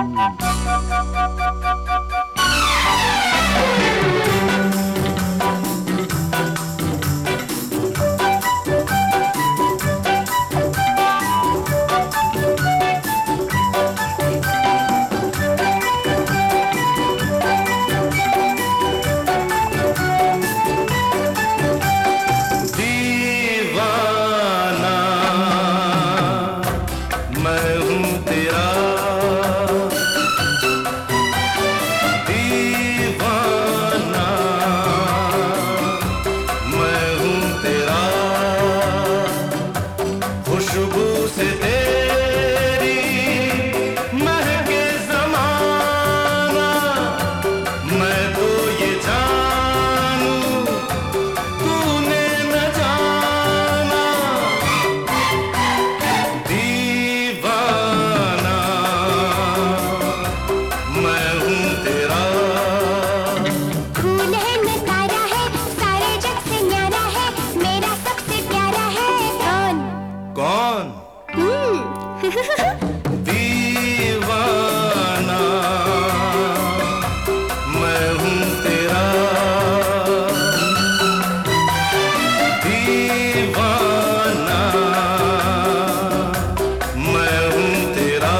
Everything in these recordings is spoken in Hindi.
दीवाना मैं हूँ तेरा, दीवाना मैं हूँ तेरा।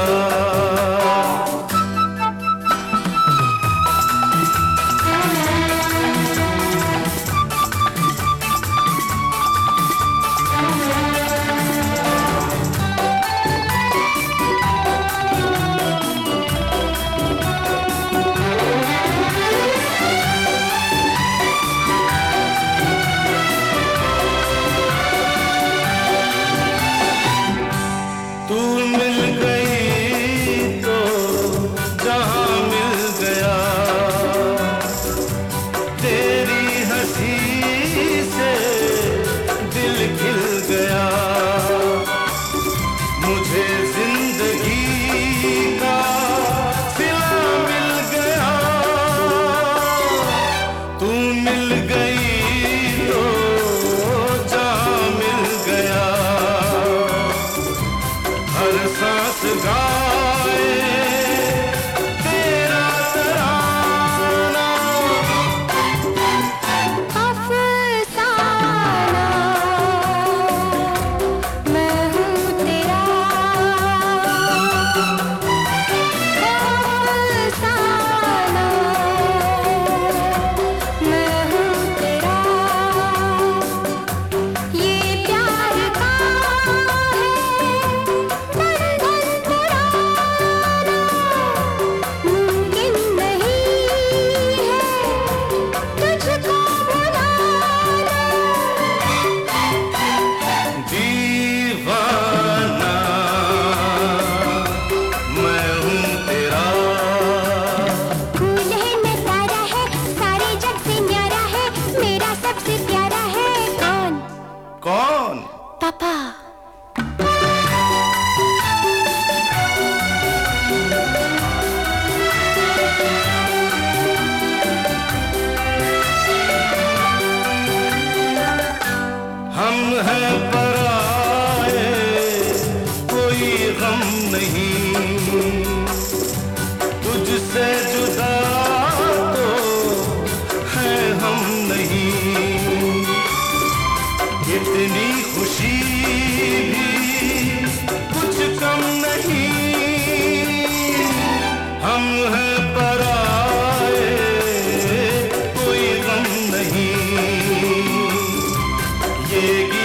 तू मिल गई तो जहां मिल गया, तेरी हंसी से दिल खिल गया, मुझे जिंदगी का सिला मिल गया। तू मिल गई तो जहां मिल गया, हर सांस गाए तेरा तराना। अफसाना मैं हूँ तेरा, अफसाना मैं हूँ तेरा। ये प्यार का है मुमकिन नहीं है तुझको भुलाना। दीवाना मैं हूँ तेरा, फूल है नजारा है सारे जग से न्यारा है, मेरा सबसे प्यारा है कौन? कौन? पापा। हम हैं पराए कोई गम नहीं, तुझसे जुदा तो है हम नहीं। इतनी खुशी भी कुछ कम नहीं, हम हैं पराए कोई गम नहीं। ये